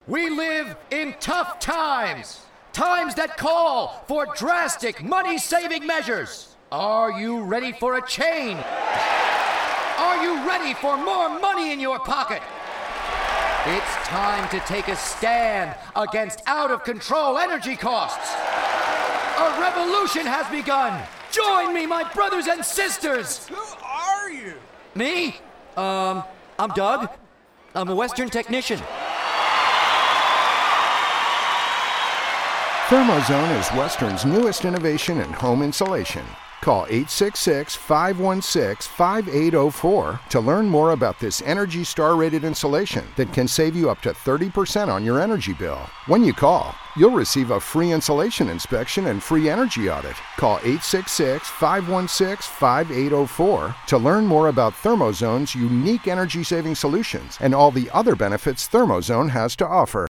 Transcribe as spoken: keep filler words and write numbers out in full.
We live in tough times. Times that call for drastic money-saving measures. Are you ready for a change? Are you ready for more money in your pocket? It's time to take a stand against out-of-control energy costs. A revolution has begun. Join me, my brothers and sisters. Who are you? Me? Um, I'm Doug. I'm a Western technician. ThermoZone is Western's newest innovation in home insulation. Call eight six six, five one six, five eight zero four to learn more about this Energy Star rated insulation that can save you up to thirty percent on your energy bill. When you call, you'll receive a free insulation inspection and free energy audit. Call eight six six, five one six, five eight zero four to learn more about ThermoZone's unique energy saving solutions and all the other benefits ThermoZone has to offer.